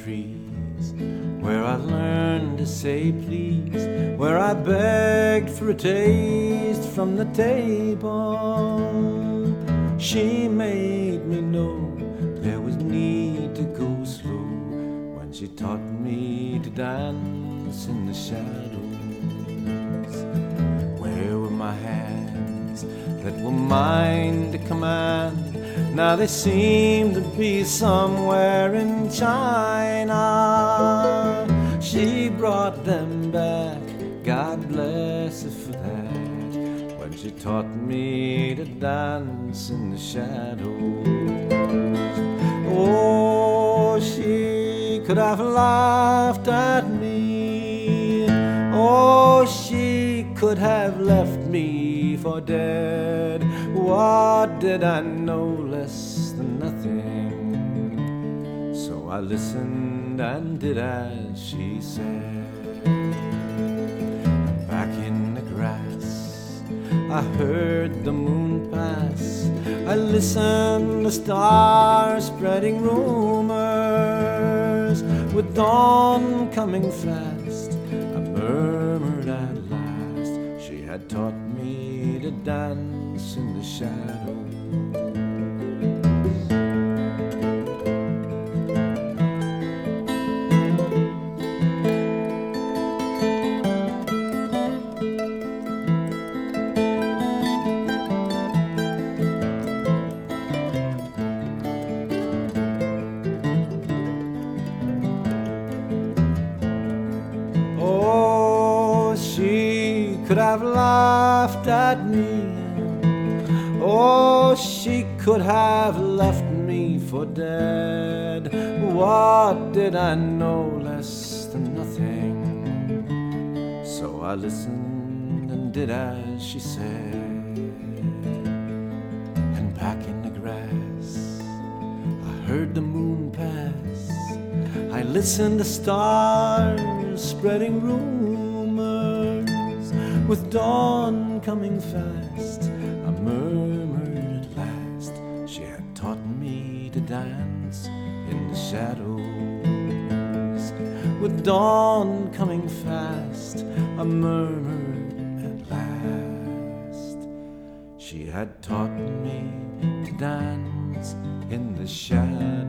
trees, where I learned to say please, where I begged for a taste from the table. She made me know there was need to go slow when she taught me to dance in the shadows. Where were my hands that were mine to command? Now they seem to be somewhere in China. She brought them back, God bless her for that, when she taught me to dance in the shadows. Oh, she could have laughed at me. Oh, she could have left me for dead. What did I know? Less than nothing. So I listened and did as she said. And back in the grass I heard the moon pass. I listened to stars spreading rumors. With dawn coming fast, I murmured at last, she had taught me to dance in the shadows. Could have laughed at me. Oh, she could have left me for dead. What did I know? Less than nothing. So I listened and did as she said. And back in the grass I heard the moon pass. I listened to stars spreading rumors. With dawn coming fast, I murmured at last, she had taught me to dance in the shadows. With dawn coming fast, I murmured at last, she had taught me to dance in the shadows.